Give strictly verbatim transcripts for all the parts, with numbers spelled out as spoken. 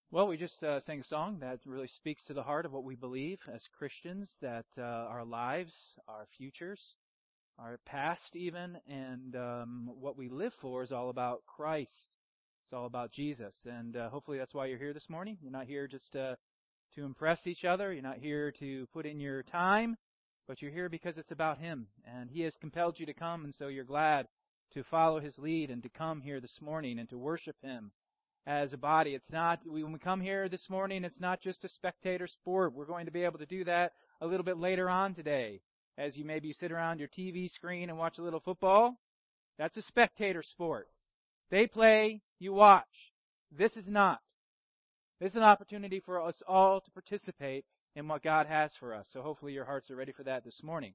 Well, we just uh, sang a song that really speaks to the heart of what we believe as Christians, that uh, our lives, our futures, our past even, and um, what we live for is all about Christ. It's all about Jesus. And uh, hopefully that's why you're here this morning. You're not here just uh, to impress each other. You're not here to put in your time, but you're here because it's about Him. And He has compelled you to come, and so you're glad to follow His lead and to come here this morning and to worship Him as a body. It's not, when we come here this morning, it's not just a spectator sport. We're going to be able to do that a little bit later on today. As you maybe sit around your T V screen and watch a little football, that's a spectator sport. They play, you watch. This is not. This is an opportunity for us all to participate in what God has for us. So hopefully your hearts are ready for that this morning.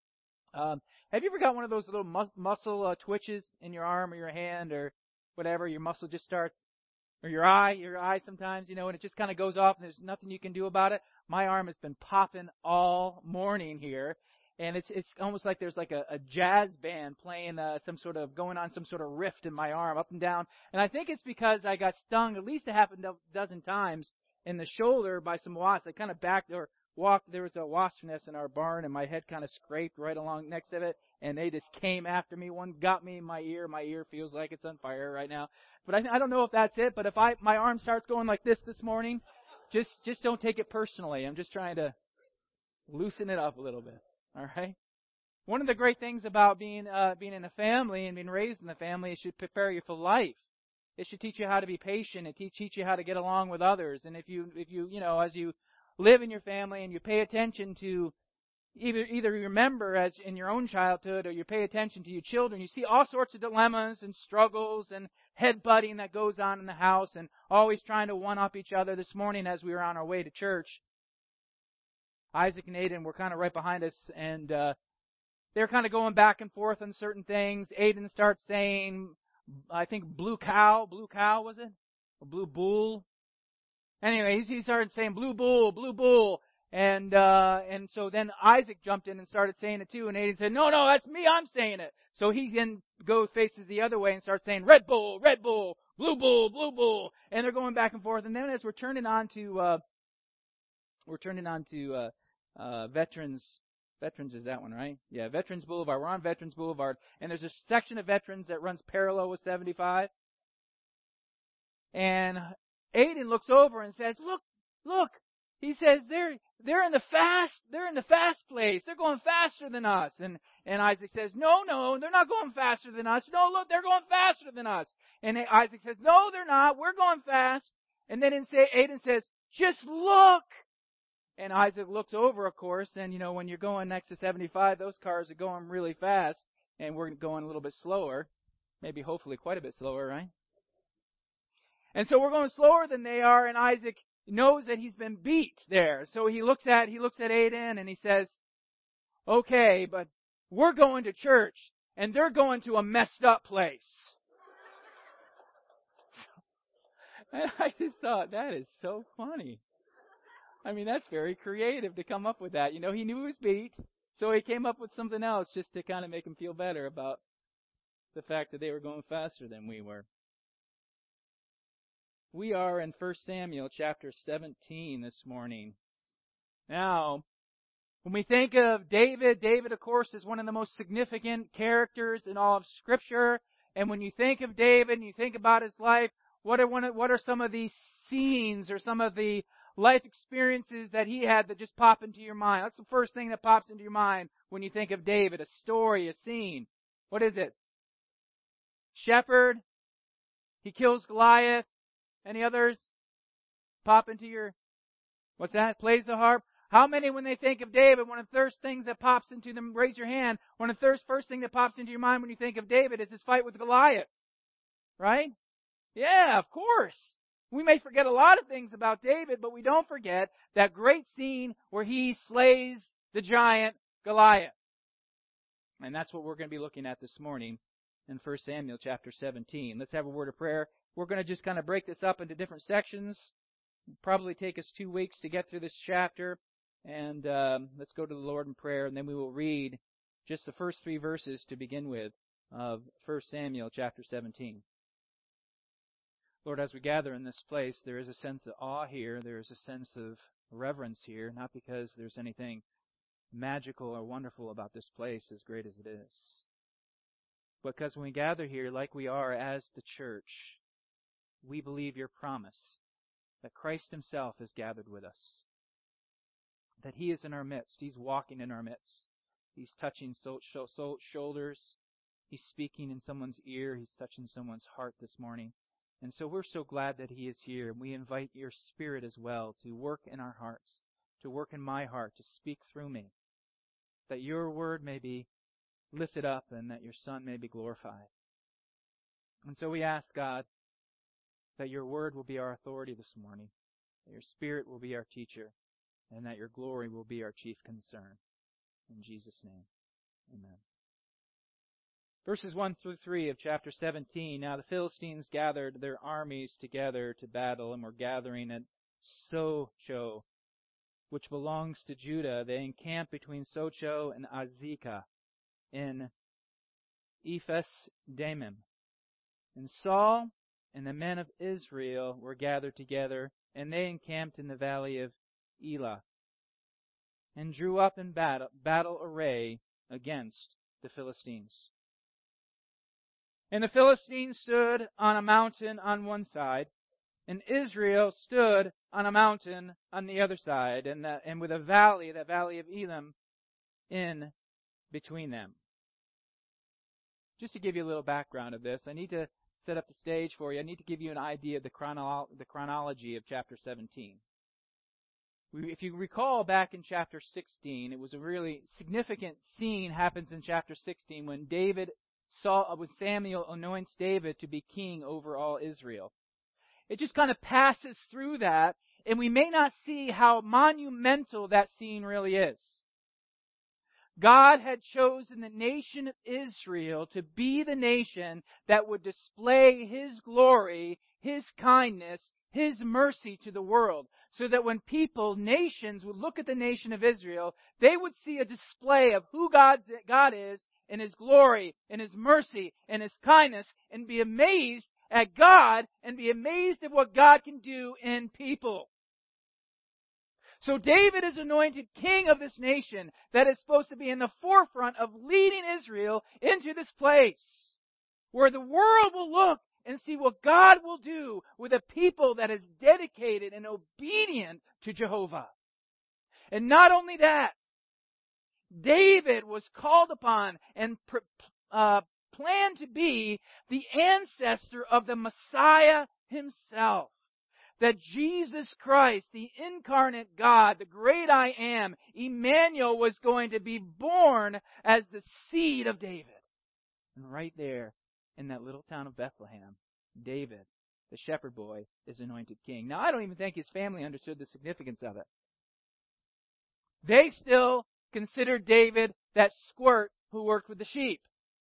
Um, have you ever got one of those little mu- muscle uh, twitches in your arm or your hand or whatever? Your muscle just starts, or your eye, your eye sometimes, you know, and it just kind of goes off and there's nothing you can do about it. My arm has been popping all morning here, and it's it's almost like there's like a, a jazz band playing uh, some sort of, going on some sort of riff in my arm, up and down. And I think it's because I got stung at least a half a do- dozen times in the shoulder by some wasps. I kind of backed or walked, there was a wasp nest in our barn, and my head kind of scraped right along next to it, and they just came after me. One got me in my ear. My ear feels like it's on fire right now. But I, I don't know if that's it, but if I my arm starts going like this this morning, just just don't take it personally. I'm just trying to loosen it up a little bit. All right? One of the great things about being uh, being in a family and being raised in the family, it should prepare you for life. It should teach you how to be patient. It teach teach you how to get along with others. And if you if you you know as you live in your family and you pay attention to either either you remember as in your own childhood or you pay attention to your children, you see all sorts of dilemmas and struggles and headbutting that goes on in the house and always trying to one-up each other. This morning as we were on our way to church, Isaac and Aiden were kind of right behind us, and uh, they're kind of going back and forth on certain things. Aiden starts saying, I think blue cow, blue cow was it? Or blue bull? Anyway, he started saying blue bull, blue bull. And uh and so then Isaac jumped in and started saying it too, and Aiden said, no, no, that's me, I'm saying it. So he then goes, faces the other way and starts saying Red Bull, Red Bull, Blue Bull, Blue Bull. And they're going back and forth. And then as we're turning on to, uh, we're turning on to uh, uh, Veterans, Veterans is that one, right? Yeah, Veterans Boulevard. We're on Veterans Boulevard. And there's a section of Veterans that runs parallel with seventy-five. And Aiden looks over and says, look, look. He says they're they're in the fast they're in the fast place. They're going faster than us. And and Isaac says, no, no, they're not going faster than us. No, look, they're going faster than us. And Isaac says, no, they're not. We're going fast. And then Aiden says, just look. And Isaac looks over, of course, and you know when you're going next to seventy-five, those cars are going really fast, and we're going a little bit slower, maybe hopefully quite a bit slower, right? And so we're going slower than they are, and Isaac knows that he's been beat there. So he looks at he looks at Aiden and he says, okay, but we're going to church and they're going to a messed up place. And I just thought, that is so funny. I mean, that's very creative to come up with that. You know, he knew he was beat, so he came up with something else just to kind of make him feel better about the fact that they were going faster than we were. We are in First Samuel chapter seventeen this morning. Now, when we think of David, David, of course, is one of the most significant characters in all of Scripture. And when you think of David and you think about his life, what are one of, what are some of these scenes or some of the life experiences that he had that just pop into your mind? That's the first thing that pops into your mind when you think of David, a story, a scene. What is it? Shepherd. He kills Goliath. Any others pop into your, what's that? Plays the harp. How many, when they think of David, one of the first things that pops into them, raise your hand, one of the first, first thing that pops into your mind when you think of David is his fight with Goliath. Right? Yeah, of course. We may forget a lot of things about David, but we don't forget that great scene where he slays the giant Goliath. And that's what we're going to be looking at this morning in First Samuel chapter seventeen. Let's have a word of prayer. We're going to just kind of break this up into different sections. It'll probably take us two weeks to get through this chapter. And um, let's go to the Lord in prayer, and then we will read just the first three verses to begin with of First Samuel chapter seventeen. Lord, as we gather in this place, there is a sense of awe here. There is a sense of reverence here, not because there's anything magical or wonderful about this place, as great as it is, but because when we gather here like we are as the church, we believe your promise that Christ himself is gathered with us, that he is in our midst. He's walking in our midst. He's touching so, so, so shoulders. He's speaking in someone's ear. He's touching someone's heart this morning. And so we're so glad that he is here. And we invite your Spirit as well to work in our hearts, to work in my heart, to speak through me, that your word may be lifted up and that your Son may be glorified. And so we ask, God, that your word will be our authority this morning, that your Spirit will be our teacher, and that your glory will be our chief concern. In Jesus' name, amen. Verses one through three of chapter seventeen. Now the Philistines gathered their armies together to battle and were gathering at Socho, which belongs to Judah. They encamped between Socho and Azekah in Ephes Damim. And Saul and the men of Israel were gathered together, and they encamped in the valley of Elah, and drew up in battle, battle array against the Philistines. And the Philistines stood on a mountain on one side, and Israel stood on a mountain on the other side, and, that, and with a valley, the valley of Elam, in between them. Just to give you a little background of this, I need to set up the stage for you. I need to give you an idea of the, chrono- the chronology of chapter seventeen. If you recall back in chapter sixteen, it was a really significant scene happens in chapter sixteen when David saw, when Samuel anoints David to be king over all Israel. It just kind of passes through that, and we may not see how monumental that scene really is. God had chosen the nation of Israel to be the nation that would display His glory, His kindness, His mercy to the world, so that when people, nations, would look at the nation of Israel, they would see a display of who God's, God is, and His glory, and His mercy, and His kindness, and be amazed at God, and be amazed at what God can do in people. So David is anointed king of this nation that is supposed to be in the forefront of leading Israel into this place where the world will look and see what God will do with a people that is dedicated and obedient to Jehovah. And not only that, David was called upon and uh, planned to be the ancestor of the Messiah himself. That Jesus Christ, the incarnate God, the great I am, Emmanuel, was going to be born as the seed of David. And right there, in that little town of Bethlehem, David, the shepherd boy, is anointed king. Now, I don't even think his family understood the significance of it. They still considered David that squirt who worked with the sheep.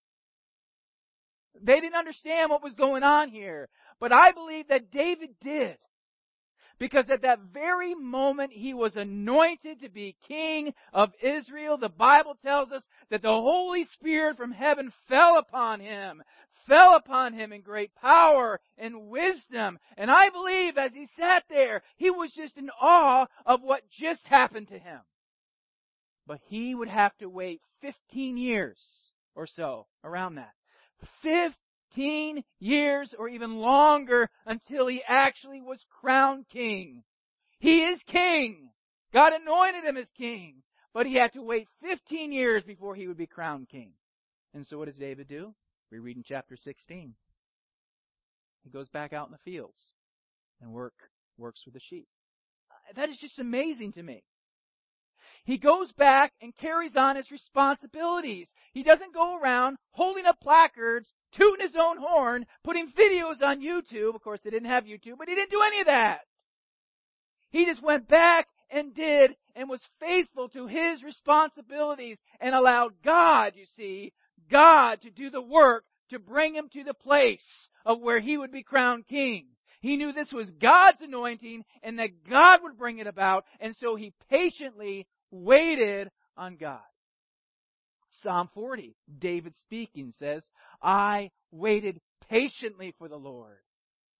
They didn't understand what was going on here. But I believe that David did. Because at that very moment he was anointed to be king of Israel, the Bible tells us that the Holy Spirit from heaven fell upon him, fell upon him in great power and wisdom. And I believe as he sat there, he was just in awe of what just happened to him. But he would have to wait fifteen years or so, around that. Fifteen years or even longer until he actually was crowned king. He is king. God anointed him as king. But he had to wait fifteen years before he would be crowned king. And so what does David do? We read in chapter sixteen. He goes back out in the fields and work works with the sheep. That is just amazing to me. He goes back and carries on his responsibilities. He doesn't go around holding up placards, tooting his own horn, putting videos on YouTube. Of course, they didn't have YouTube, but he didn't do any of that. He just went back and did and was faithful to his responsibilities and allowed God, you see, God to do the work to bring him to the place of where he would be crowned king. He knew this was God's anointing and that God would bring it about, and so he patiently waited on God. Psalm forty, David speaking, says, I waited patiently for the Lord.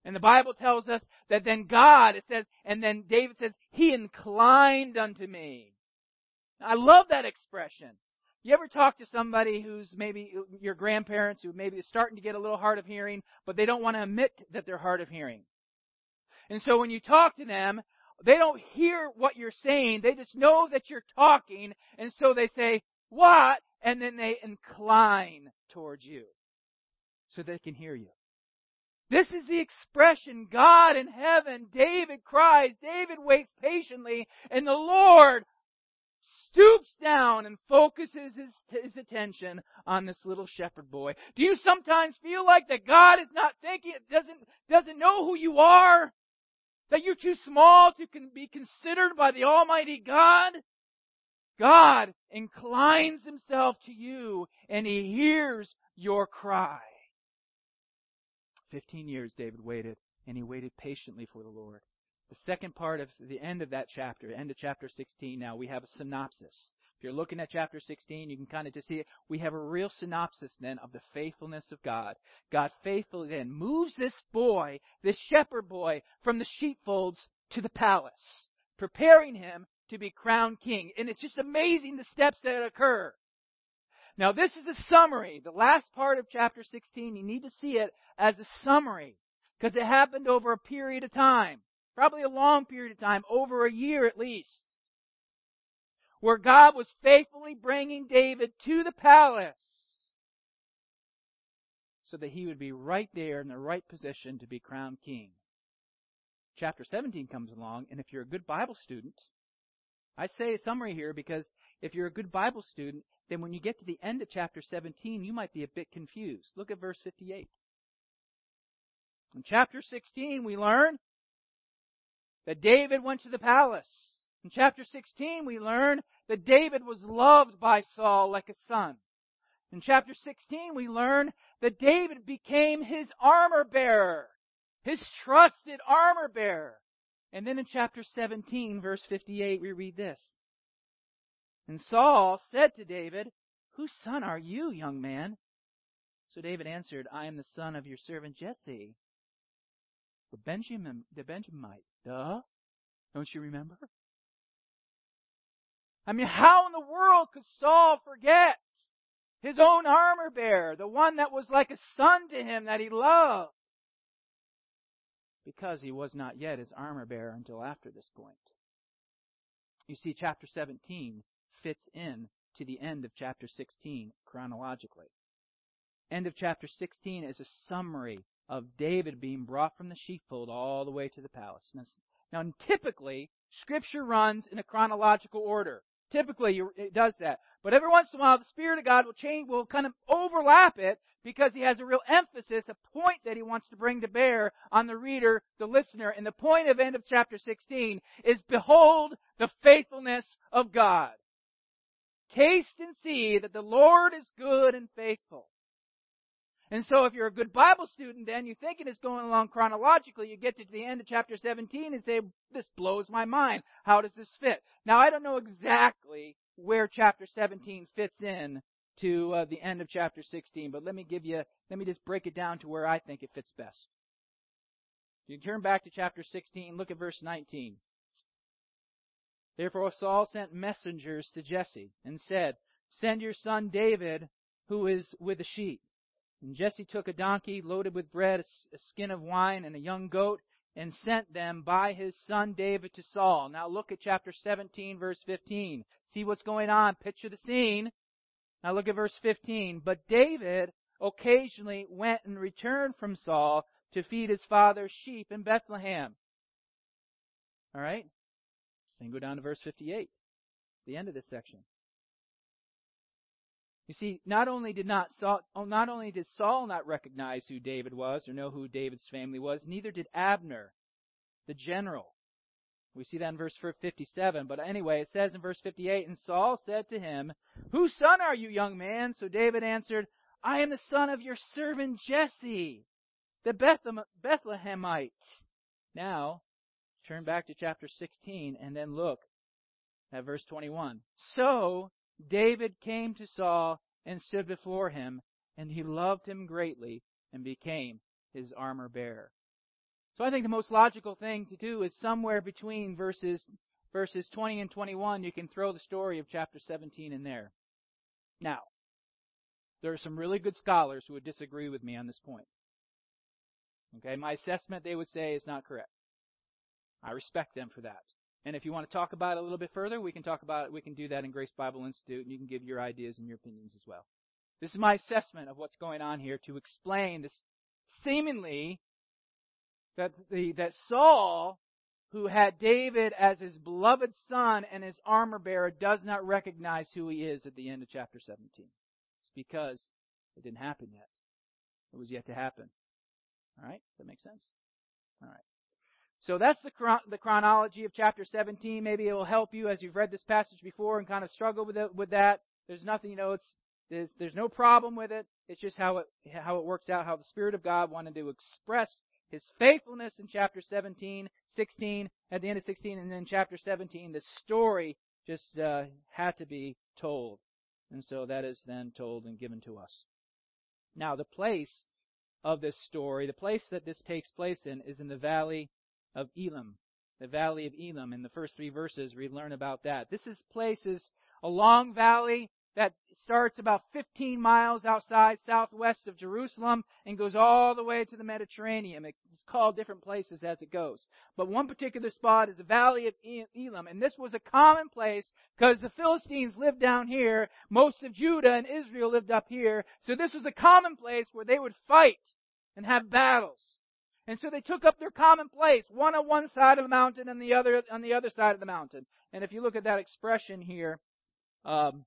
And the Bible tells us that then God, it says, and then David says, He inclined unto me. I love that expression. You ever talk to somebody who's maybe your grandparents who maybe is starting to get a little hard of hearing, but they don't want to admit that they're hard of hearing? And so when you talk to them, they don't hear what you're saying. They just know that you're talking. And so they say, what? And then they incline towards you so they can hear you. This is the expression, God in heaven. David cries. David waits patiently. And the Lord stoops down and focuses his, his attention on this little shepherd boy. Do you sometimes feel like that God is not thinking, doesn't, doesn't know who you are? That you're too small to be considered by the Almighty God? God inclines Himself to you and He hears your cry. Fifteen years David waited, and he waited patiently for the Lord. The second part of the end of that chapter, end of chapter sixteen now, we have a synopsis. If you're looking at chapter sixteen, you can kind of just see it. We have a real synopsis then of the faithfulness of God. God faithfully then moves this boy, this shepherd boy, from the sheepfolds to the palace, preparing him to be crowned king. And it's just amazing the steps that occur. Now this is a summary. The last part of chapter sixteen, you need to see it as a summary, because it happened over a period of time. Probably a long period of time, over a year at least, where God was faithfully bringing David to the palace so that he would be right there in the right position to be crowned king. Chapter seventeen comes along, and if you're a good Bible student, I say a summary here because if you're a good Bible student, then when you get to the end of chapter seventeen, you might be a bit confused. Look at verse fifty-eight. In chapter sixteen, we learn that David went to the palace. In chapter sixteen, we learn that David was loved by Saul like a son. In chapter sixteen, we learn that David became his armor bearer, his trusted armor bearer. And then in chapter seventeen, verse fifty-eight, we read this. And Saul said to David, "Whose son are you, young man?" So David answered, "I am the son of your servant Jesse, the Benjamin, the Benjamite." Duh. Don't you remember? I mean, how in the world could Saul forget his own armor bearer, the one that was like a son to him that he loved? Because he was not yet his armor bearer until after this point. You see, chapter seventeen fits in to the end of chapter sixteen chronologically. End of chapter sixteen is a summary of David being brought from the sheepfold all the way to the palace. Now, now typically, Scripture runs in a chronological order. Typically, it does that. But every once in a while, the Spirit of God will change, will kind of overlap it because He has a real emphasis, a point that He wants to bring to bear on the reader, the listener. And the point of end of chapter sixteen is, behold the faithfulness of God. Taste and see that the Lord is good and faithful. And so if you're a good Bible student, then you think it is going along chronologically, you get to the end of chapter seventeen and say, this blows my mind. How does this fit? Now, I don't know exactly where chapter seventeen fits in to uh, the end of chapter sixteen, but let me give you, let me just break it down to where I think it fits best. If you turn back to chapter sixteen, look at verse nineteen. Therefore Saul sent messengers to Jesse and said, "Send your son David, who is with the sheep." And Jesse took a donkey loaded with bread, a skin of wine, and a young goat, and sent them by his son David to Saul. Now look at chapter seventeen, verse fifteen. See what's going on. Picture the scene. Now look at verse fifteen. But David occasionally went and returned from Saul to feed his father's sheep in Bethlehem. All right? Then go down to verse fifty-eight, the end of this section. You see, not only did not Saul, not only did Saul not recognize who David was or know who David's family was, neither did Abner, the general. We see that in verse fifty-seven. But anyway, it says in verse fifty-eight, and Saul said to him, "Whose son are you, young man?" So David answered, "I am the son of your servant Jesse, the Bethlehemite." Now, turn back to chapter sixteen and then look at verse twenty-one. So David came to Saul and stood before him, and he loved him greatly and became his armor bearer. So I think the most logical thing to do is somewhere between verses verses twenty and twenty-one, you can throw the story of chapter seventeen in there. Now, there are some really good scholars who would disagree with me on this point. Okay, my assessment, they would say, is not correct. I respect them for that. And if you want to talk about it a little bit further, we can talk about it. We can do that in Grace Bible Institute, and you can give your ideas and your opinions as well. This is my assessment of what's going on here to explain this seemingly that the that Saul, who had David as his beloved son and his armor bearer, does not recognize who he is at the end of chapter seventeen. It's because it didn't happen yet. It was yet to happen. All right? Does that make sense? All right. So that's the chron- the chronology of chapter seventeen. Maybe it will help you as you've read this passage before and kind of struggle with it, with that. There's nothing, you know, it's there's, there's no problem with it. It's just how it how it works out, how the Spirit of God wanted to express His faithfulness in chapter seventeen, sixteen, at the end of sixteen, and then chapter seventeen, the story just uh, had to be told. And so that is then told and given to us. Now, the place of this story, the place that this takes place in, is in the valley of Elim. The valley of Elim. In the first three verses, we learn about that. This is place is a long valley that starts about fifteen miles outside, southwest of Jerusalem, and goes all the way to the Mediterranean. It's called different places as it goes. But one particular spot is the valley of Elim, and this was a common place because the Philistines lived down here. Most of Judah and Israel lived up here. So this was a common place where they would fight and have battles. And so they took up their common place, one on one side of the mountain and the other on the other side of the mountain. And if you look at that expression here, um,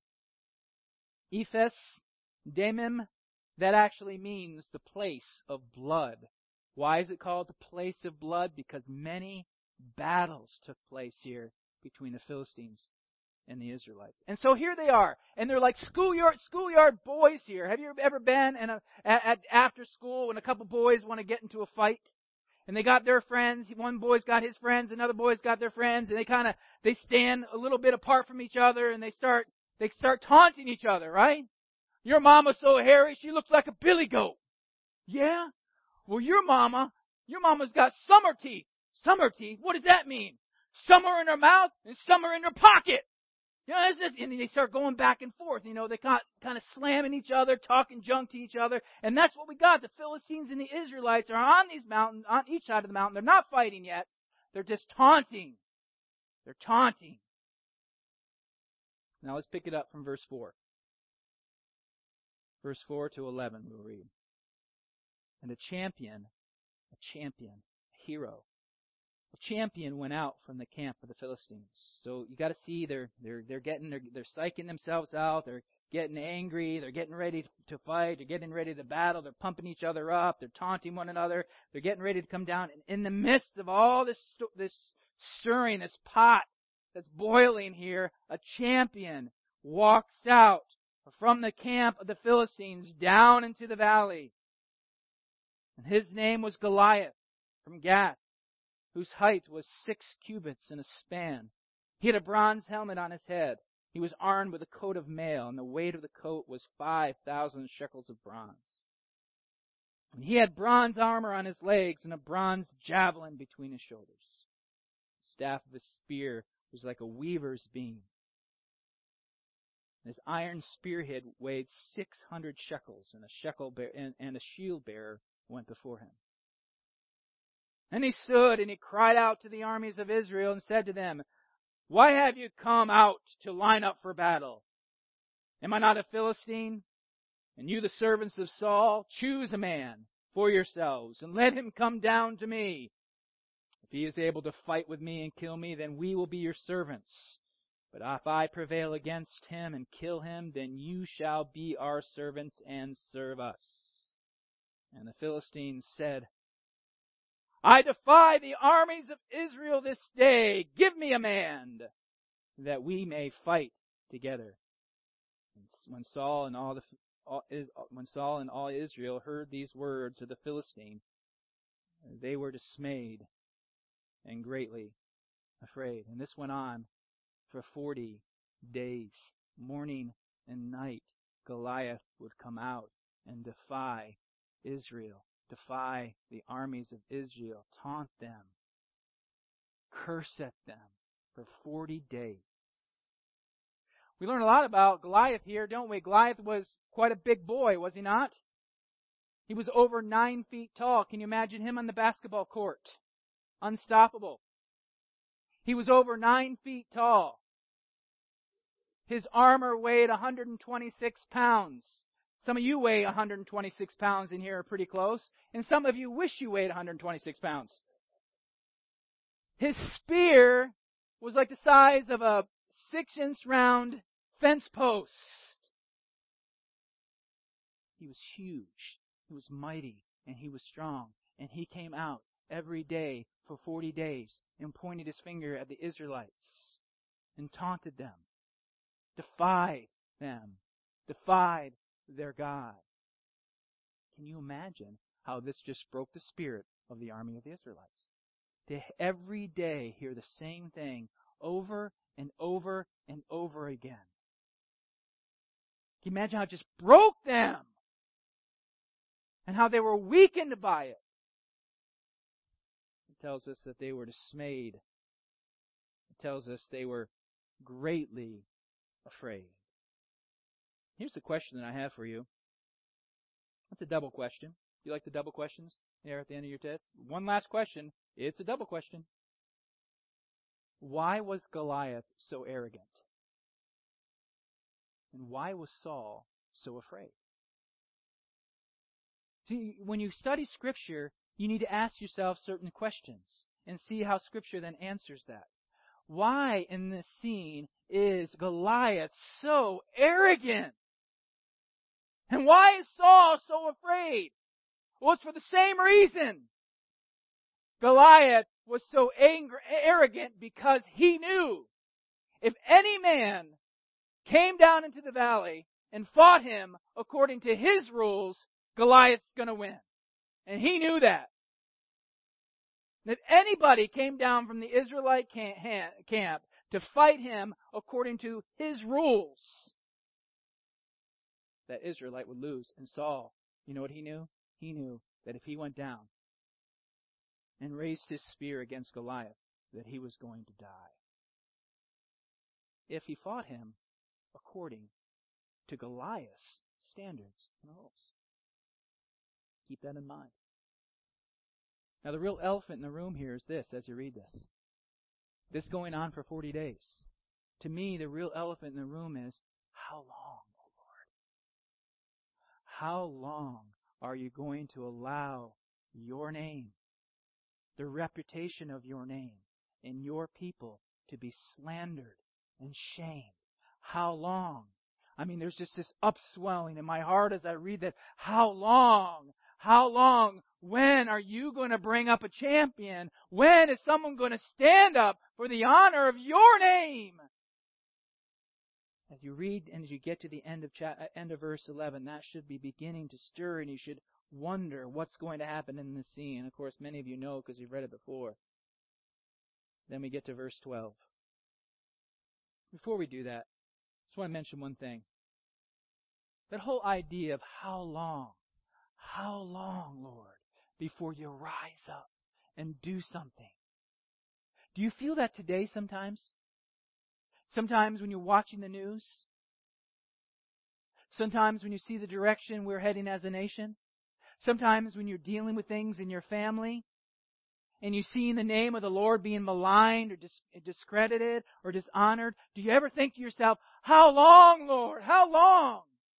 Ephes Damim, that actually means the place of blood. Why is it called the place of blood? Because many battles took place here between the Philistines and the Israelites. And so here they are, and they're like schoolyard schoolyard boys here. Have you ever been in a, at, at after school when a couple boys want to get into a fight? And they got their friends. One boy's got his friends, another boy's got their friends, and they kind of they stand a little bit apart from each other, and they start they start taunting each other, right? Your mama's so hairy, she looks like a billy goat. Yeah? Well, your mama, your mama's got summer teeth. Summer teeth? What does that mean? Some are in her mouth and some are in her pocket. You know, it's just, and they start going back and forth. You know, they got kind of slamming each other, talking junk to each other. And that's what we got. The Philistines and the Israelites are on these mountains, on each side of the mountain. They're not fighting yet. They're just taunting. They're taunting. Now let's pick it up from verse four. Verse four to eleven we'll read. And a champion, a champion, a hero, a champion went out from the camp of the Philistines. So you got to see they're they're they're getting they're they're psyching themselves out. They're getting angry. They're getting ready to fight. They're getting ready to battle. They're pumping each other up. They're taunting one another. They're getting ready to come down. And in the midst of all this this stirring, this pot that's boiling here, a champion walks out from the camp of the Philistines down into the valley. And his name was Goliath from Gath, whose height was six cubits and a span. He had a bronze helmet on his head. He was armed with a coat of mail, and the weight of the coat was five thousand shekels of bronze. And he had bronze armor on his legs and a bronze javelin between his shoulders. The staff of his spear was like a weaver's beam. His iron spearhead weighed six hundred shekels, and a shekel bear, and, and a shield bearer went before him. And he stood and he cried out to the armies of Israel and said to them, "Why have you come out to line up for battle? Am I not a Philistine? And you, the servants of Saul, choose a man for yourselves and let him come down to me. If he is able to fight with me and kill me, then we will be your servants. But if I prevail against him and kill him, then you shall be our servants and serve us." And the Philistines said, "I defy the armies of Israel this day. Give me a man, that we may fight together." And when Saul and all the all, when Saul and all Israel heard these words of the Philistine, they were dismayed and greatly afraid. And this went on for forty days. Morning and night, Goliath would come out and defy Israel. defy the armies of Israel, taunt them, curse at them for forty days. We learn a lot about Goliath here, don't we? Goliath was quite a big boy, was he not? He was over nine feet tall. Can you imagine him on the basketball court? Unstoppable. He was over nine feet tall. His armor weighed one hundred twenty-six pounds. Some of you weigh one hundred twenty-six pounds in here, are pretty close. And some of you wish you weighed one hundred twenty-six pounds. His spear was like the size of a six-inch round fence post. He was huge. He was mighty. And he was strong. And he came out every day for forty days and pointed his finger at the Israelites and taunted them, defied them, defied their God. Can you imagine how this just broke the spirit of the army of the Israelites? To every day hear the same thing over and over and over again. Can you imagine how it just broke them? And how they were weakened by it. It tells us that they were dismayed. It tells us they were greatly afraid. Here's the question that I have for you. It's a double question. You like the double questions there at the end of your test? One last question. It's a double question. Why was Goliath so arrogant? And why was Saul so afraid? See, when you study Scripture, you need to ask yourself certain questions and see how Scripture then answers that. Why in this scene is Goliath so arrogant? And why is Saul so afraid? Well, it's for the same reason. Goliath was so angry, arrogant because he knew if any man came down into the valley and fought him according to his rules, Goliath's going to win. And he knew that. If anybody came down from the Israelite camp to fight him according to his rules, that Israelite would lose. And Saul, you know what he knew? He knew that if he went down and raised his spear against Goliath, that he was going to die. If he fought him according to Goliath's standards and rules. Keep that in mind. Now, the real elephant in the room here is this, as you read this. This going on for forty days. To me, the real elephant in the room is, how long, O Lord? How long are you going to allow your name, the reputation of your name, and your people to be slandered and shamed? How long? I mean, there's just this upswelling in my heart as I read that. How long? How long? When are you going to bring up a champion? When is someone going to stand up for the honor of your name? As you read and as you get to the end of cha- end of verse eleven, that should be beginning to stir, and you should wonder what's going to happen in this scene. Of course, many of you know because you've read it before. Then we get to verse twelve. Before we do that, I just want to mention one thing. That whole idea of how long, how long, Lord, before you rise up and do something. Do you feel that today sometimes? Sometimes when you're watching the news? Sometimes when you see the direction we're heading as a nation? Sometimes when you're dealing with things in your family and you see the name of the Lord being maligned or dis- discredited or dishonored, do you ever think to yourself, how long, Lord? How long?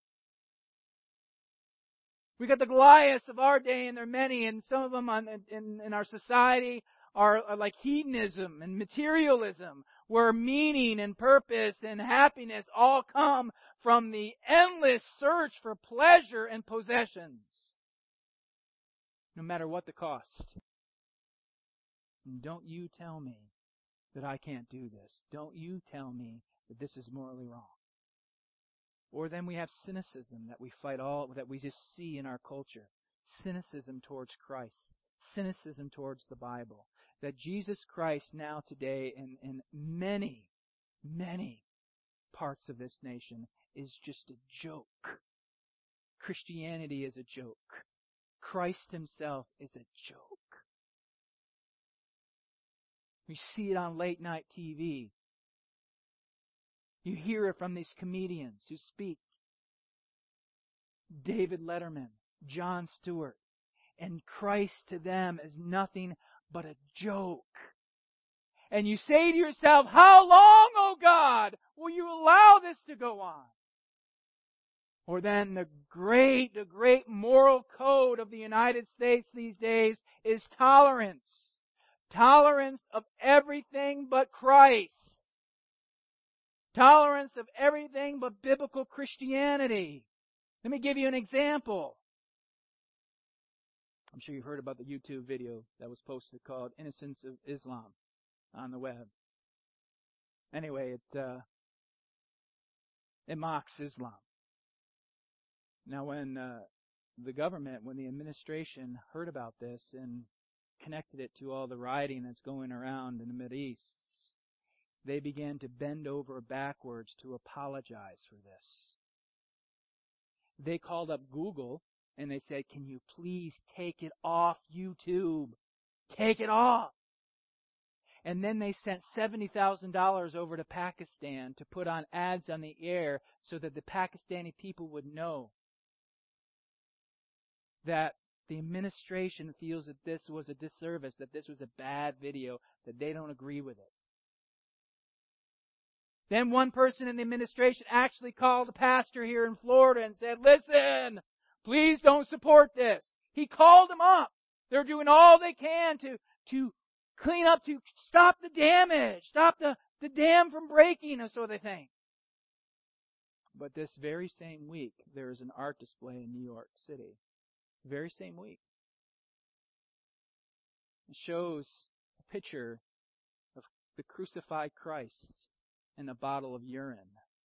We got the Goliaths of our day, and there are many, and some of them on, in, in our society are, are like hedonism and materialism, where meaning and purpose and happiness all come from the endless search for pleasure and possessions, no matter what the cost. And don't you tell me that I can't do this. Don't you tell me that this is morally wrong. Or then we have cynicism that we fight all, that we just see in our culture. Cynicism towards Christ. Cynicism towards the Bible. That Jesus Christ now today in, in many, many parts of this nation is just a joke. Christianity is a joke. Christ himself is a joke. We see it on late night T V. You hear it from these comedians who speak. David Letterman, Jon Stewart. And Christ to them is nothing but a joke. And you say to yourself, how long, oh God, will you allow this to go on? Or then the great, the great moral code of the United States these days is tolerance. Tolerance of everything but Christ. Tolerance of everything but biblical Christianity. Let me give you an example. I'm sure you've heard about the YouTube video that was posted called Innocence of Islam on the web. Anyway, it, uh, it mocks Islam. Now when uh, the government, when the administration heard about this and connected it to all the rioting that's going around in the Mideast, they began to bend over backwards to apologize for this. They called up Google and they said, can you please take it off YouTube? Take it off. And then they sent seventy thousand dollars over to Pakistan to put on ads on the air so that the Pakistani people would know that the administration feels that this was a disservice, that this was a bad video, that they don't agree with it. Then one person in the administration actually called a pastor here in Florida and said, listen, please don't support this. He called them up. They're doing all they can to, to clean up, to stop the damage, stop the, the dam from breaking, or so they think. But this very same week, there is an art display in New York City. Very same week. It shows a picture of the crucified Christ and a bottle of urine.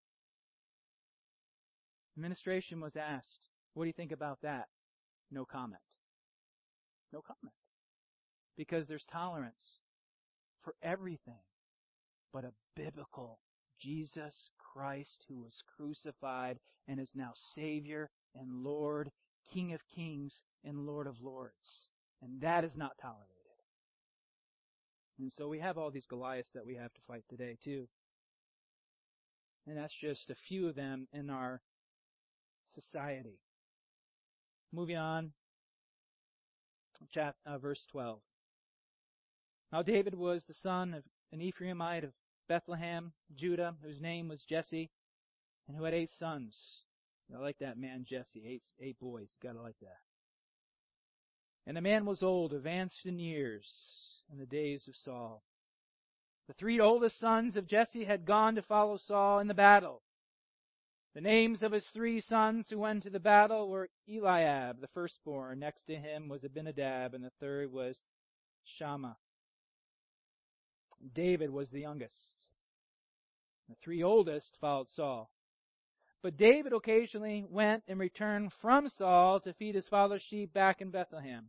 Administration was asked, what do you think about that? No comment. No comment. Because there's tolerance for everything but a biblical Jesus Christ who was crucified and is now Savior and Lord, King of Kings and Lord of Lords. And that is not tolerated. And so we have all these Goliaths that we have to fight today too. And that's just a few of them in our society. Moving on, chapter, uh, verse twelve. Now David was the son of an Ephraimite of Bethlehem, Judah, whose name was Jesse, and who had eight sons. I like that man Jesse, eight, eight boys. You gotta like that. And the man was old, advanced in years, in the days of Saul. The three oldest sons of Jesse had gone to follow Saul in the battle. The names of his three sons who went to the battle were Eliab, the firstborn. Next to him was Abinadab, and the third was Shammah. David was the youngest. The three oldest followed Saul. But David occasionally went and returned from Saul to feed his father's sheep back in Bethlehem.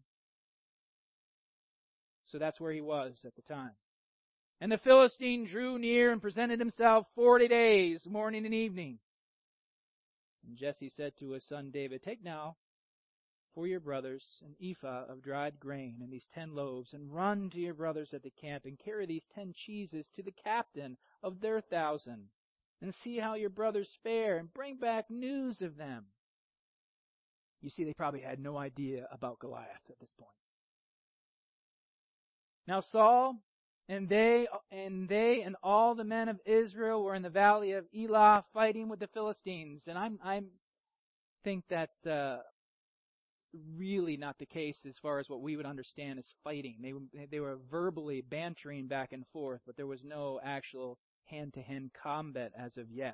So that's where he was at the time. And the Philistine drew near and presented himself forty days, morning and evening. And Jesse said to his son David, take now for your brothers an ephah of dried grain and these ten loaves, and run to your brothers at the camp and carry these ten cheeses to the captain of their thousand, and see how your brothers fare, and bring back news of them. You see, they probably had no idea about Goliath at this point. Now Saul and they and they and all the men of Israel were in the valley of Elah fighting with the Philistines. And I'm I'm think that's uh, really not the case as far as what we would understand as fighting. They they were verbally bantering back and forth, but there was no actual hand-to-hand combat as of yet.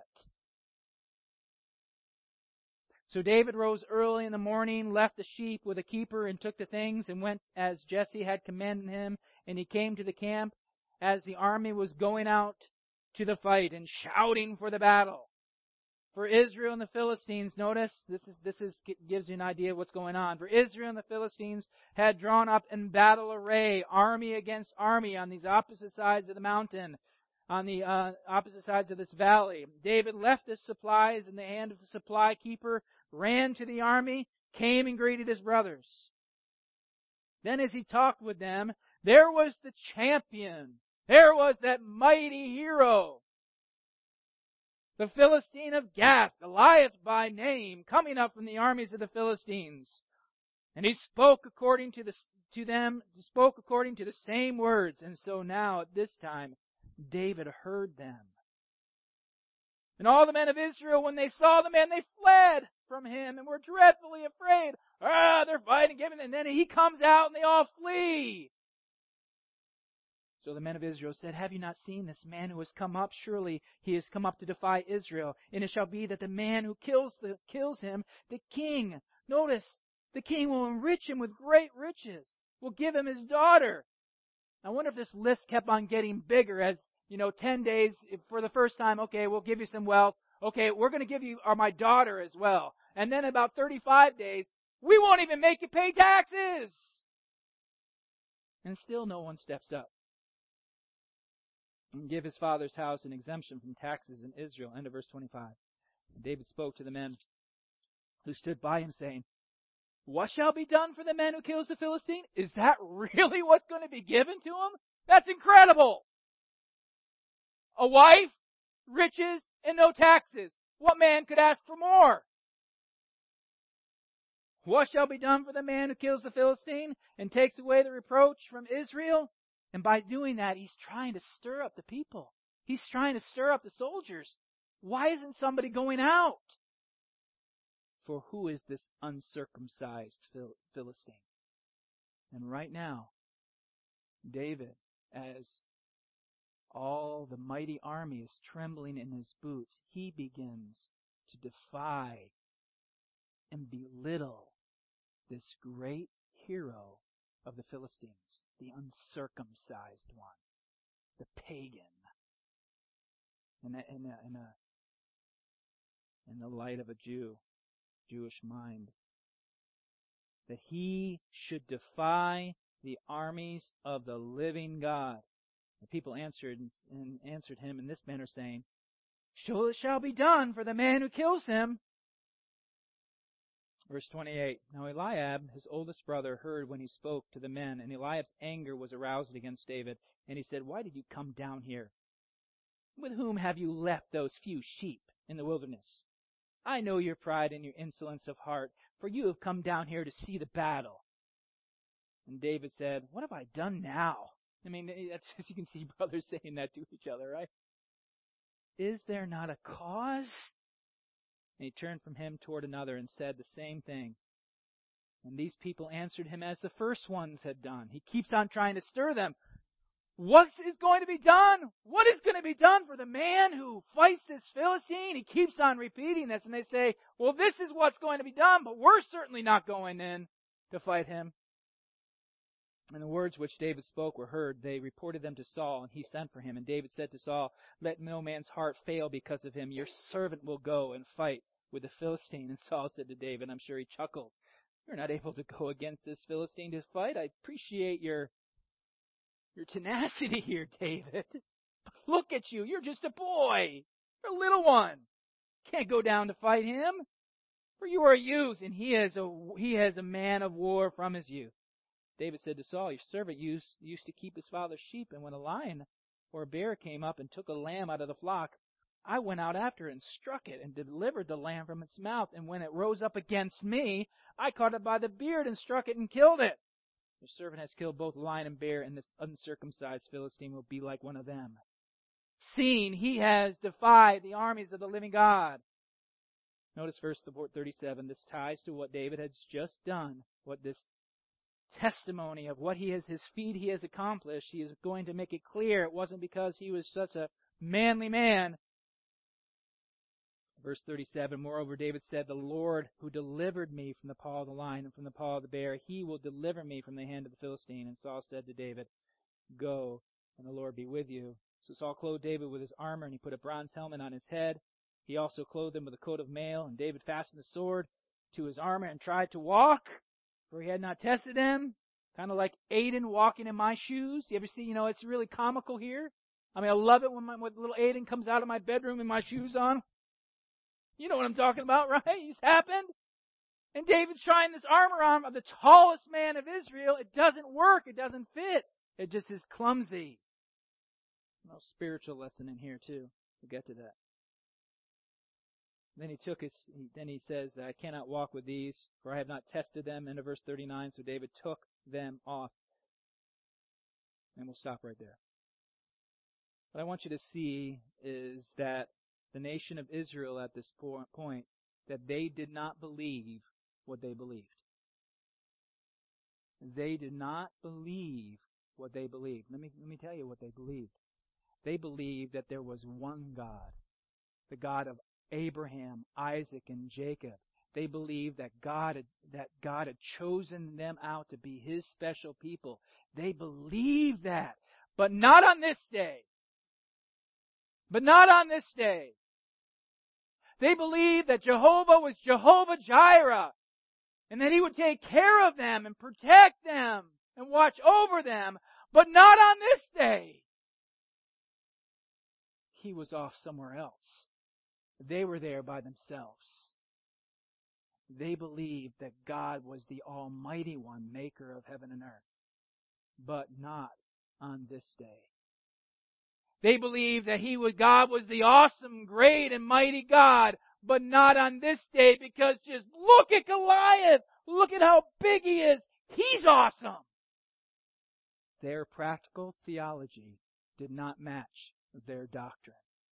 So David rose early in the morning, left the sheep with a keeper, and took the things, and went as Jesse had commanded him. And he came to the camp as the army was going out to the fight and shouting for the battle. For Israel and the Philistines, notice, this is this is gives you an idea of what's going on. For Israel and the Philistines had drawn up in battle array, army against army, on these opposite sides of the mountain, on the uh, opposite sides of this valley. David left his supplies in the hand of the supply keeper, ran to the army, came and greeted his brothers. Then as he talked with them, there was the champion. There was that mighty hero, the Philistine of Gath, Goliath by name, coming up from the armies of the Philistines. And he spoke according to the to them, spoke according to the same words. And so now, at this time, David heard them. And all the men of Israel, when they saw the man, they fled from him and were dreadfully afraid. Ah, they're fighting him. And then he comes out and they all flee. So the men of Israel said, have you not seen this man who has come up? Surely he has come up to defy Israel. And it shall be that the man who kills the, kills him, the king, notice, the king will enrich him with great riches, will give him his daughter. I wonder if this list kept on getting bigger as, you know, ten days for the first time, okay, we'll give you some wealth. Okay, we're going to give you our, my daughter as well. And then about thirty-five days, we won't even make you pay taxes. And still no one steps up and give his father's house an exemption from taxes in Israel. End of verse twenty-five. And David spoke to the men who stood by him, saying, what shall be done for the man who kills the Philistine? Is that really what's going to be given to him? That's incredible. A wife, riches, and no taxes. What man could ask for more? What shall be done for the man who kills the Philistine and takes away the reproach from Israel? And by doing that, he's trying to stir up the people. He's trying to stir up the soldiers. Why isn't somebody going out? For who is this uncircumcised Philistine? And right now, David, as all the mighty army is trembling in his boots, he begins to defy and belittle this great hero of the Philistines, the uncircumcised one, the pagan. In, a, in, a, in, a, in the light of a Jew, Jewish mind, that he should defy the armies of the living God. The people answered and answered him in this manner, saying, so it shall be done for the man who kills him. Verse twenty-eight. Now Eliab, his oldest brother, heard when he spoke to the men, and Eliab's anger was aroused against David. And he said, why did you come down here? With whom have you left those few sheep in the wilderness? I know your pride and your insolence of heart, for you have come down here to see the battle. And David said, what have I done now? I mean, that's, as you can see brothers saying that to each other, right? Is there not a cause? And he turned from him toward another and said the same thing. And these people answered him as the first ones had done. He keeps on trying to stir them. What is going to be done? What is going to be done for the man who fights this Philistine? He keeps on repeating this, and they say, well, this is what's going to be done, but we're certainly not going in to fight him. And the words which David spoke were heard. They reported them to Saul, and he sent for him. And David said to Saul, let no man's heart fail because of him. Your servant will go and fight with the Philistine. And Saul said to David, I'm sure he chuckled, you're not able to go against this Philistine to fight. I appreciate your Your tenacity here, David. Look at you. You're just a boy. You're a little one. Can't go down to fight him. For you are a youth, and he is a, he has a man of war from his youth. David said to Saul, your servant used, used to keep his father's sheep, and when a lion or a bear came up and took a lamb out of the flock, I went out after it and struck it and delivered the lamb from its mouth. And when it rose up against me, I caught it by the beard and struck it and killed it. Your servant has killed both lion and bear, and this uncircumcised Philistine will be like one of them, seeing he has defied the armies of the living God. Notice verse thirty-seven. This ties to what David has just done, what this testimony of what he has, his feat he has accomplished. He is going to make it clear it wasn't because he was such a manly man. Verse thirty-seven, moreover, David said, the Lord who delivered me from the paw of the lion and from the paw of the bear, he will deliver me from the hand of the Philistine. And Saul said to David, go, and the Lord be with you. So Saul clothed David with his armor, and he put a bronze helmet on his head. He also clothed him with a coat of mail, and David fastened the sword to his armor and tried to walk, for he had not tested him. Kind of like Aiden walking in my shoes. You ever see, you know, it's really comical here. I mean, I love it when, my, when little Aiden comes out of my bedroom with my shoes on. You know what I'm talking about, right? It's happened. And David's trying this armor on of the tallest man of Israel. It doesn't work. It doesn't fit. It just is clumsy. No spiritual lesson in here too. We'll get to that. Then he took his, then he says that I cannot walk with these, for I have not tested them, into verse thirty-nine. So David took them off. And we'll stop right there. What I want you to see is that the nation of Israel at this point, that they did not believe what they believed. They did not believe what they believed. Let me, let me tell you what they believed. They believed that there was one God, the God of Abraham, Isaac, and Jacob. They believed that God had, that God had chosen them out to be His special people. They believed that, but not on this day. But not on this day. They believed that Jehovah was Jehovah Jireh, and that He would take care of them and protect them and watch over them, but not on this day. He was off somewhere else. They were there by themselves. They believed that God was the Almighty One, maker of heaven and earth, but not on this day. They believed that He was, God was the awesome, great, and mighty God, but not on this day, because just look at Goliath! Look at how big he is! He's awesome! Their practical theology did not match their doctrine.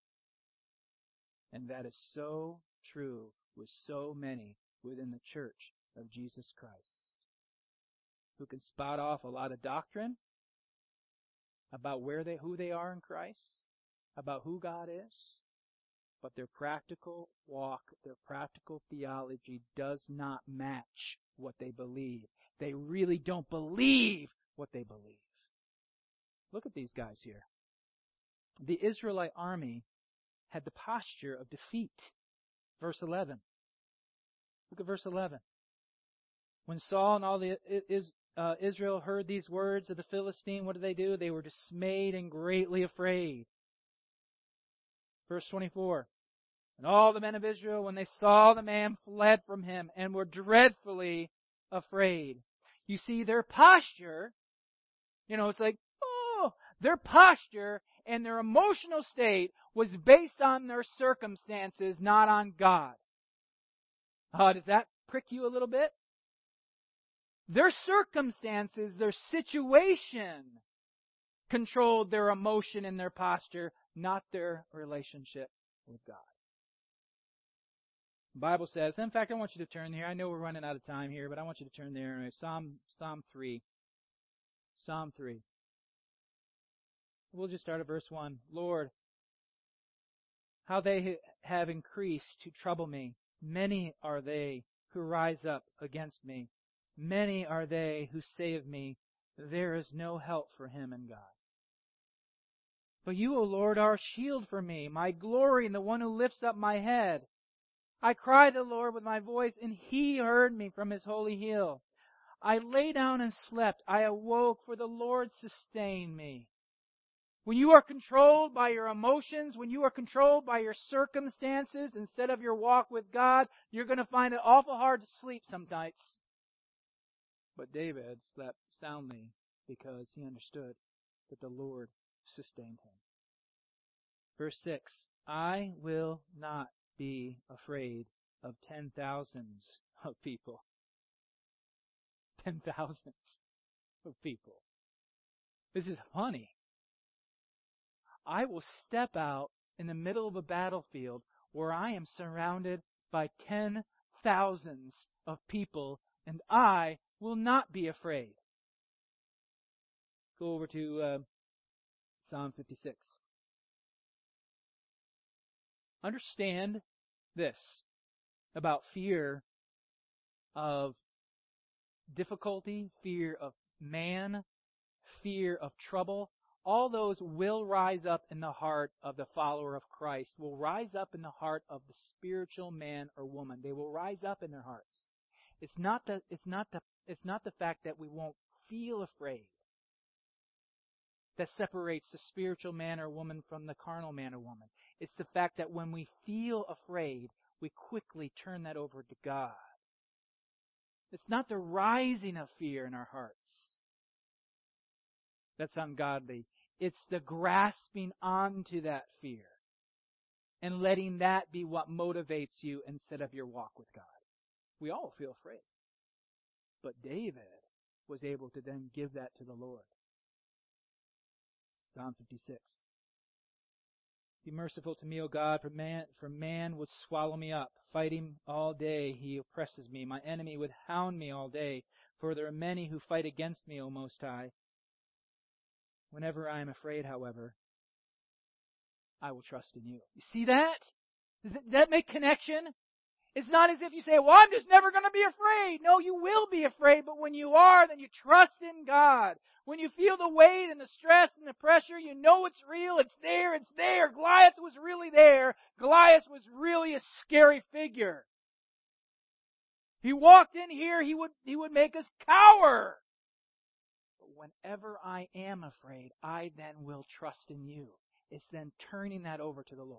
And that is so true with so many within the church of Jesus Christ, who can spout off a lot of doctrine about where they, who they are in Christ, about who God is, but their practical walk, their practical theology does not match what they believe. They really don't believe what they believe. Look at these guys here. The Israelite army had the posture of defeat. Verse eleven. Look at verse eleven. When Saul and all the uh, Israel heard these words of the Philistine, what did they do? They were dismayed and greatly afraid. Verse twenty-four. And all the men of Israel, when they saw the man, fled from him and were dreadfully afraid. You see, their posture, you know, it's like, oh, their posture and their emotional state was based on their circumstances, not on God. Uh, does that prick you a little bit? Their circumstances, their situation controlled their emotion and their posture, not their relationship with God. The Bible says, in fact, I want you to turn here. I know we're running out of time here, but I want you to turn there. Anyway, Psalm, Psalm three. Psalm three. We'll just start at verse one. Lord, how they have increased to trouble me. Many are they who rise up against me. Many are they who say of me, there is no help for him in God. But you, O Lord, are a shield for me, my glory and the one who lifts up my head. I cried to the Lord with my voice, and He heard me from His holy hill. I lay down and slept. I awoke, for the Lord sustained me. When you are controlled by your emotions, when you are controlled by your circumstances instead of your walk with God, you're going to find it awful hard to sleep some nights. But David slept soundly because he understood that the Lord sustained him. Verse six, I will not be afraid of ten thousands of people. Ten thousands of people. This is funny. I will step out in the middle of a battlefield where I am surrounded by ten thousands of people, and I will not be afraid. Go over to uh, Psalm fifty-six. Understand this about fear of difficulty, fear of man, fear of trouble. All those will rise up in the heart of the follower of Christ, will rise up in the heart of the spiritual man or woman. They will rise up in their hearts. It's not the, it's not the, it's not the fact that we won't feel afraid that separates the spiritual man or woman from the carnal man or woman. It's the fact that when we feel afraid, we quickly turn that over to God. It's not the rising of fear in our hearts that's ungodly. It's the grasping onto that fear and letting that be what motivates you instead of your walk with God. We all feel afraid. But David was able to then give that to the Lord. Psalm fifty-six. Be merciful to me, O God, for man, for man would swallow me up. Fighting all day, he oppresses me. My enemy would hound me all day, for there are many who fight against me, O Most High. Whenever I am afraid, however, I will trust in you. You see that? Does that make connection? It's not as if you say, well, I'm just never going to be afraid. No, you will be afraid, but when you are, then you trust in God. When you feel the weight and the stress and the pressure, you know it's real, it's there, it's there. Goliath was really there. Goliath was really a scary figure. If he walked in here, he would, he would make us cower. But whenever I am afraid, I then will trust in you. It's then turning that over to the Lord.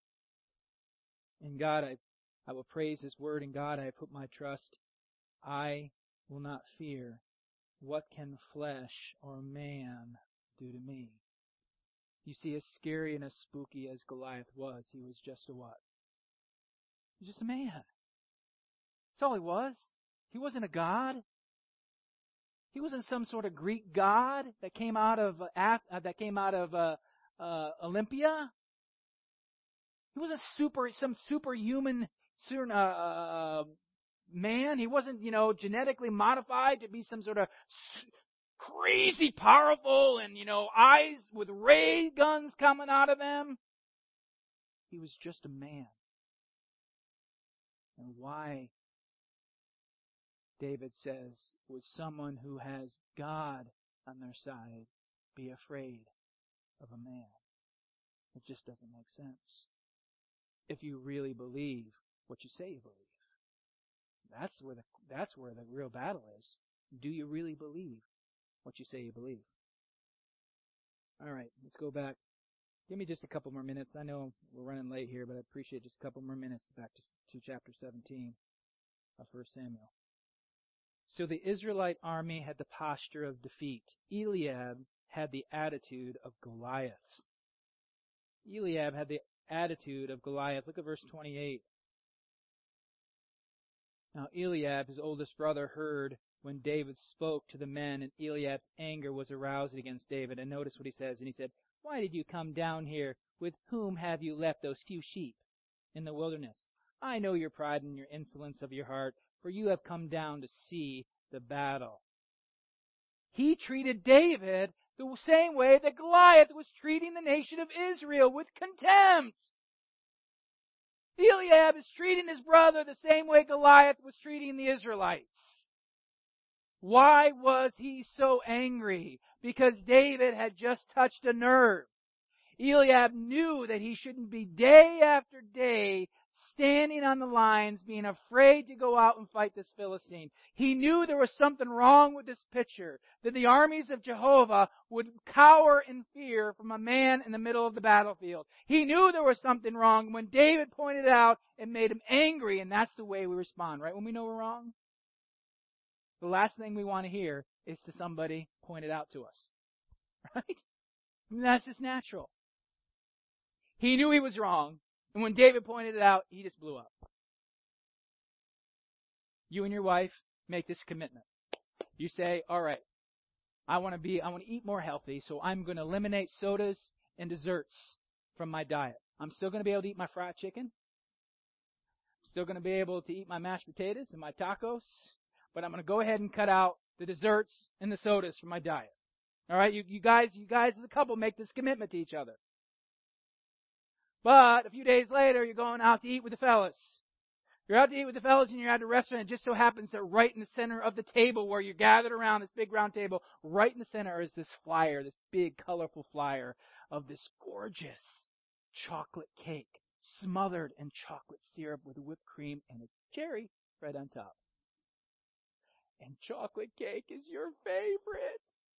In God, I, I will praise His word. In God, I put my trust. I will not fear. What can flesh or man do to me? You see, as scary and as spooky as Goliath was, he was just a what? He was just a man. That's all he was. He wasn't a god. He wasn't some sort of Greek god that came out of uh, that came out of uh, uh, Olympia. He wasn't super some superhuman uh, uh, man. He wasn't, you know, genetically modified to be some sort of crazy powerful and, you know, eyes with ray guns coming out of them. He was just a man. And why, David says, would someone who has God on their side be afraid of a man? It just doesn't make sense. If you really believe what you say you believe. That's where the, that's where the real battle is. Do you really believe what you say you believe? All right, let's go back. Give me just a couple more minutes. I know we're running late here, but I appreciate just a couple more minutes back to, to chapter seventeen of First Samuel. So the Israelite army had the posture of defeat. Eliab had the attitude of Goliath. Eliab had the attitude of Goliath. Look at verse twenty-eight. Now Eliab, his oldest brother, heard when David spoke to the men, and Eliab's anger was aroused against David. And notice what he says. And he said, why did you come down here? With whom have you left those few sheep in the wilderness? I know your pride and your insolence of your heart, for you have come down to see the battle. He treated David the same way that Goliath was treating the nation of Israel, with contempt. Eliab is treating his brother the same way Goliath was treating the Israelites. Why was he so angry? Because David had just touched a nerve. Eliab knew that he shouldn't be day after day standing on the lines, being afraid to go out and fight this Philistine. He knew there was something wrong with this picture, that the armies of Jehovah would cower in fear from a man in the middle of the battlefield. He knew there was something wrong. When David pointed it out, it made him angry, and that's the way we respond, right? When we know we're wrong, the last thing we want to hear is to somebody point it out to us, right? And that's just natural. He knew he was wrong. And when David pointed it out, he just blew up. You and your wife make this commitment. You say, all right, I want to be, I want to eat more healthy, so I'm going to eliminate sodas and desserts from my diet. I'm still going to be able to eat my fried chicken. I'm still going to be able to eat my mashed potatoes and my tacos, but I'm going to go ahead and cut out the desserts and the sodas from my diet. All right, you, you guys, you guys as a couple make this commitment to each other. But a few days later, you're going out to eat with the fellas. You're out to eat with the fellas and you're at a restaurant. It just so happens that right in the center of the table where you're gathered around this big round table, right in the center is this flyer, this big colorful flyer of this gorgeous chocolate cake smothered in chocolate syrup with whipped cream and a cherry right on top. And chocolate cake is your favorite.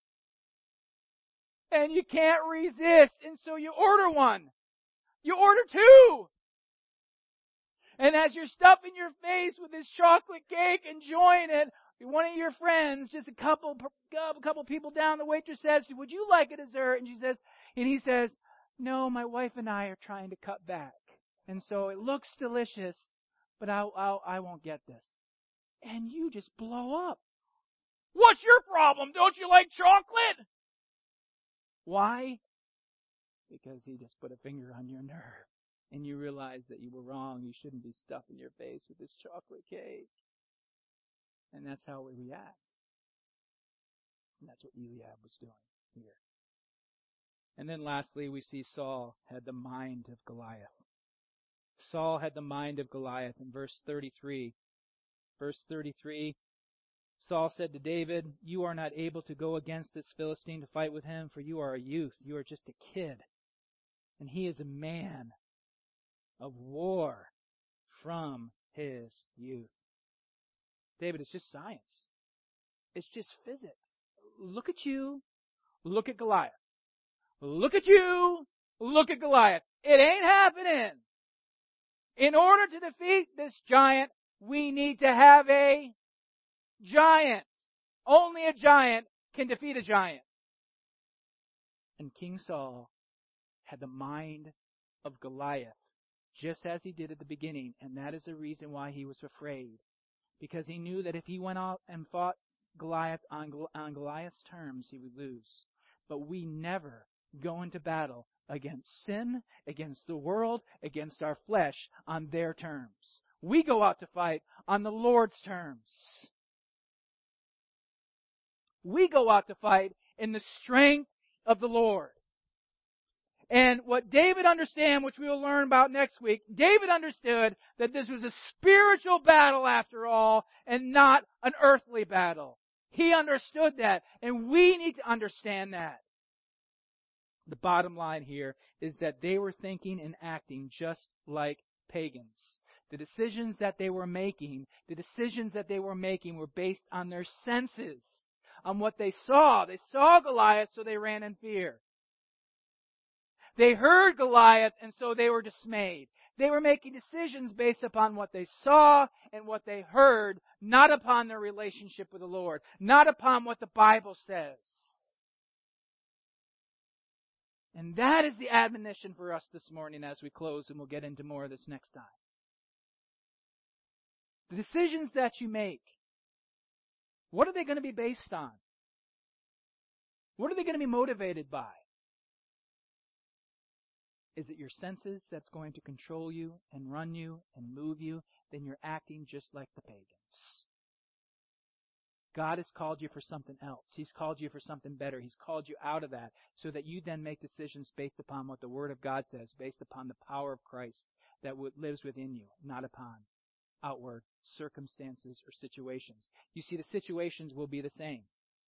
And you can't resist, and so you order one. You order two. And as you're stuffing your face with this chocolate cake, enjoying it, one of your friends, just a couple, a couple people down, the waitress says, would you like a dessert? And she says, and he says, no, my wife and I are trying to cut back. And so it looks delicious, but I'll, I'll, I won't get this. And you just blow up. What's your problem? Don't you like chocolate? Why? Because he just put a finger on your nerve. And you realize that you were wrong. You shouldn't be stuffing your face with this chocolate cake. And that's how we react. And that's what Eliab was doing here. And then lastly, we see Saul had the mind of Goliath. Saul had the mind of Goliath in verse thirty-three. Verse thirty-three, Saul said to David, you are not able to go against this Philistine to fight with him, for you are a youth. You are just a kid. And he is a man of war from his youth. David, it's just science. It's just physics. Look at you. Look at Goliath. Look at you. Look at Goliath. It ain't happening. In order to defeat this giant, we need to have a giant. Only a giant can defeat a giant. And King Saul had the mind of Goliath, just as he did at the beginning, and that is the reason why he was afraid. Because he knew that if he went out and fought Goliath on, on Goliath's terms, he would lose. But we never go into battle against sin, against the world, against our flesh on their terms. We go out to fight on the Lord's terms. We go out to fight in the strength of the Lord. And what David understood, which we will learn about next week, David understood that this was a spiritual battle after all, and not an earthly battle. He understood that, and we need to understand that. The bottom line here is that they were thinking and acting just like pagans. The decisions that they were making, the decisions that they were making were based on their senses, on what they saw. They saw Goliath, so they ran in fear. They heard Goliath, and so they were dismayed. They were making decisions based upon what they saw and what they heard, not upon their relationship with the Lord, not upon what the Bible says. And that is the admonition for us this morning as we close, and we'll get into more of this next time. The decisions that you make, what are they going to be based on? What are they going to be motivated by? Is it your senses that's going to control you and run you and move you? Then you're acting just like the pagans. God has called you for something else. He's called you for something better. He's called you out of that so that you then make decisions based upon what the Word of God says, based upon the power of Christ that lives within you, not upon outward circumstances or situations. You see, the situations will be the same.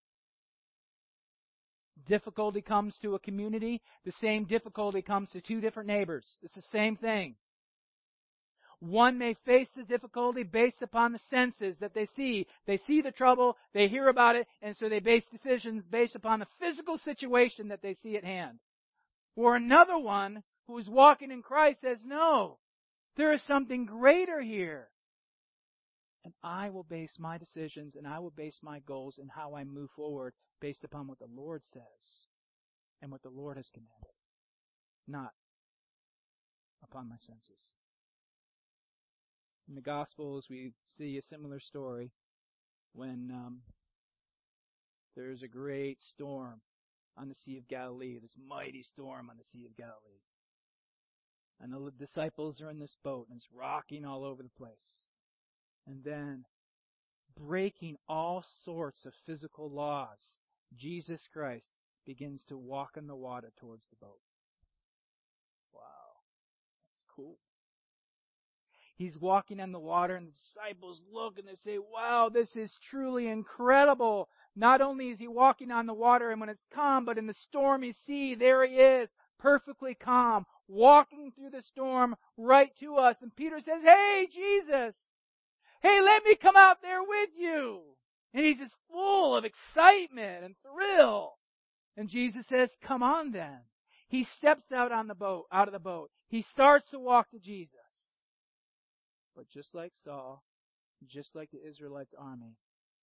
Difficulty comes to a community, the same difficulty comes to two different neighbors. It's the same thing. One may face the difficulty based upon the senses that they see. They see the trouble, they hear about it, and so they base decisions based upon the physical situation that they see at hand. Or another one who is walking in Christ says, no, there is something greater here. And I will base my decisions and I will base my goals and how I move forward based upon what the Lord says and what the Lord has commanded, not upon my senses. In the Gospels, we see a similar story when um, there's a great storm on the Sea of Galilee, this mighty storm on the Sea of Galilee. And the disciples are in this boat, and it's rocking all over the place. And then, breaking all sorts of physical laws, Jesus Christ begins to walk on the water towards the boat. Wow, that's cool. He's walking on the water, and the disciples look and they say, wow, this is truly incredible. Not only is he walking on the water and when it's calm, but in the stormy sea, there he is, perfectly calm, walking through the storm right to us. And Peter says, hey, Jesus, hey, let me come out there with you. And he's just full of excitement and thrill. And Jesus says, come on then. He steps out on the boat, out of the boat. He starts to walk to Jesus. But just like Saul, just like the Israelites' army,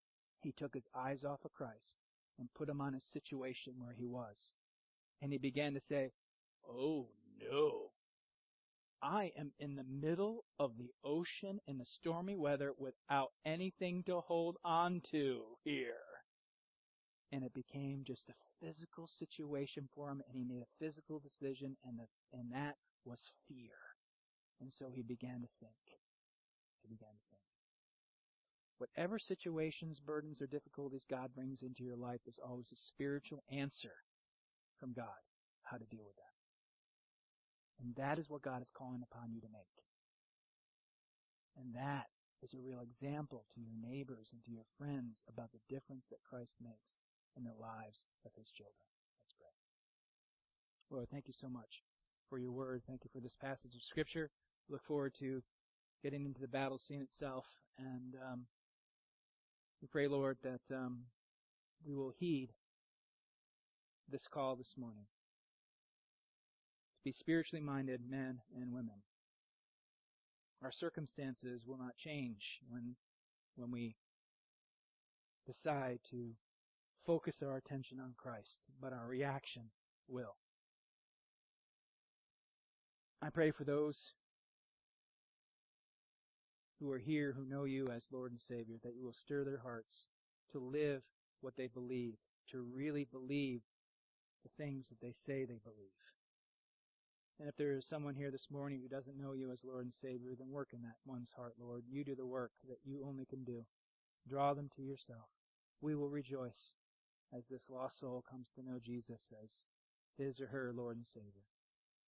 he took his eyes off of Christ and put them on his situation where he was. And he began to say, oh no, I am in the middle of the ocean in the stormy weather without anything to hold on to here. And it became just a physical situation for him, and he made a physical decision, and, the, and that was fear. And so he began to sink. He began to sink. Whatever situations, burdens, or difficulties God brings into your life, there's always a spiritual answer from God how to deal with that. And that is what God is calling upon you to make. And that is a real example to your neighbors and to your friends about the difference that Christ makes in the lives of His children. Let's pray. Lord, thank you so much for your word. Thank you for this passage of Scripture. Look forward to getting into the battle scene itself. And um, we pray, Lord, that um, we will heed this call this morning to be spiritually minded men and women. Our circumstances will not change when when we decide to focus our attention on Christ, but our reaction will. I pray for those who are here who know you as Lord and Savior, that you will stir their hearts to live what they believe, to really believe the things that they say they believe. And if there is someone here this morning who doesn't know you as Lord and Savior, then work in that one's heart, Lord. You do the work that you only can do. Draw them to yourself. We will rejoice as this lost soul comes to know Jesus as his or her Lord and Savior.